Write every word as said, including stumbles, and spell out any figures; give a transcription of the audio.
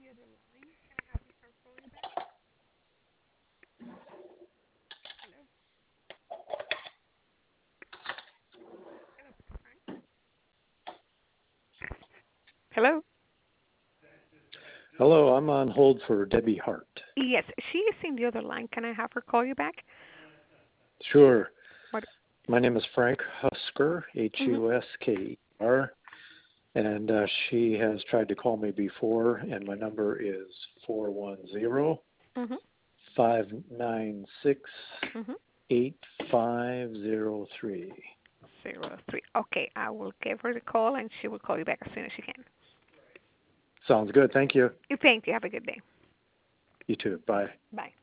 Hello? Hello, I'm on hold for Debbie Hart. Yes, she is in the other line. Can I have her call you back? Sure. What? My name is Frank Husker, H Mhm. U S K E R, and uh, she has tried to call me before, and my number is four one zero, Mhm. five nine six, Mhm. eight five zero three. Zero three. Okay, I will give her the call, and she will call you back as soon as she can. Sounds good. Thank you. Thank you. Have a good day. You too. Bye. Bye.